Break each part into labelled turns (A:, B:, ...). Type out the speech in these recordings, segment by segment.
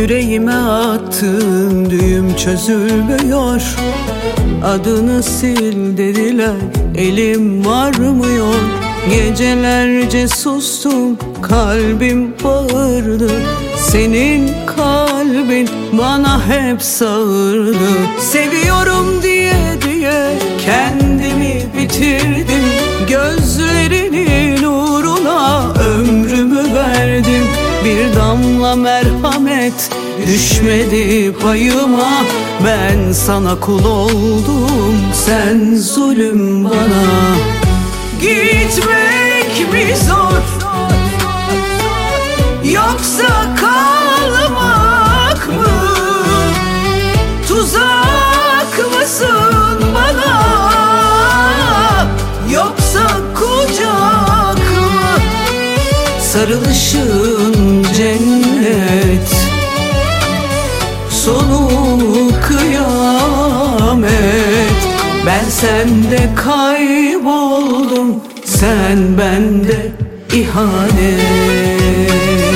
A: Yüreğime attığın düğüm çözülmüyor. Adını sil dediler, elim varmıyor. Gecelerce sustum, kalbim bağırdı. Senin kalbin bana hep sağırdı. Seviyorum diye kendimi bitirdim. Gözlerinin uğruna ömrümü verdim. Bir damla merhamet düşmedi payıma. Ben sana kul oldum, sen zulüm bana. Gitmek mi zor, yoksa kalmak mı? Tuzak mısın bana, yoksa kucak mı? Sarılışın cennet, sonu kıyamet. Ben sende kayboldum, sen bende ihanet.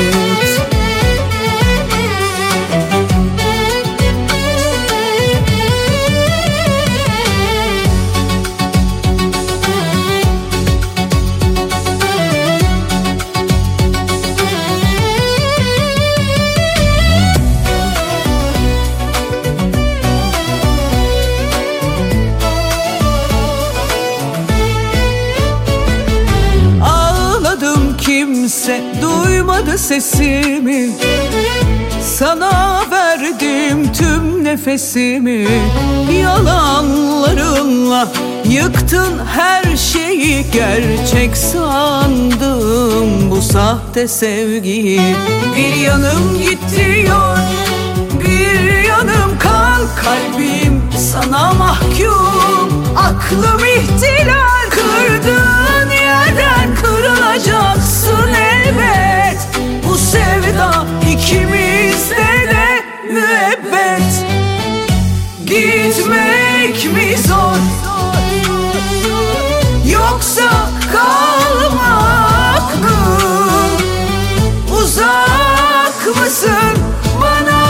A: Kimse duymadı sesimi, sana verdim tüm nefesimi. Yalanlarınla yıktın her şeyi, gerçek sandım bu sahte sevgiyi. Bir yanım gidiyor, bir yanım kal. Kalbim sana mahkum, aklım ihtilal. Kırdığın yerden kırılacaksın elbet. Bu sevda ikimizde de müebbet. Gitmek mi zor, yoksa kalmak mı? Uzak mısın bana,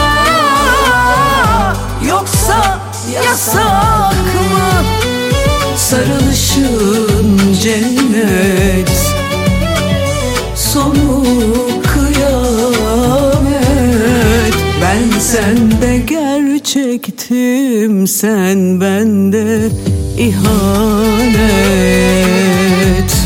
A: yoksa yasak mı? Sarılışın cennet, sonu kıyamet. Ben sende gerçektim, sen bende ihanet.